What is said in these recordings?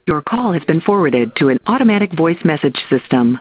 Your call has been forwarded to an automatic voice message system.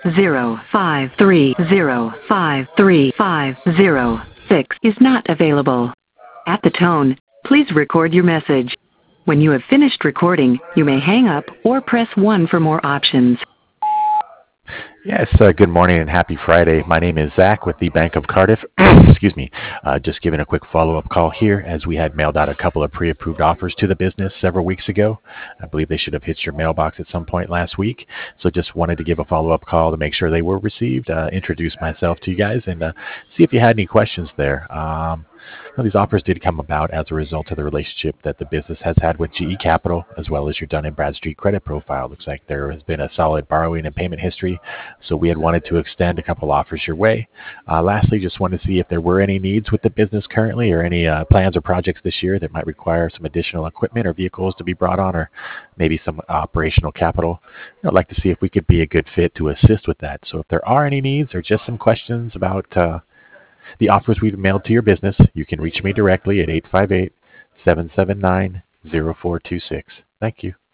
30530535006 is not available. At the tone, please record your message. When you have finished recording, you may hang up or press 1 for more options. Yes, good morning and happy Friday. My name is Zach with the Bank of Cardiff. Excuse me. Just giving a quick follow-up call here as we had mailed out a couple of pre-approved offers to the business several weeks ago. I believe they should have hit your mailbox at some point last week. So just wanted to give a follow-up call to make sure they were received, introduce myself to you guys, and see if you had any questions there. These offers did come about as a result of the relationship that the business has had with GE Capital, as well as your Dun & Bradstreet credit profile. Looks like there has been a solid borrowing and payment history, so we had wanted to extend a couple offers your way. Lastly, just wanted to see if there were any needs with the business currently, or any plans or projects this year that might require some additional equipment or vehicles to be brought on, or maybe some operational capital. I'd like to see if we could be a good fit to assist with that. So if there are any needs or just some questions about the offers we've mailed to your business, you can reach me directly at 858-779-0426. Thank you.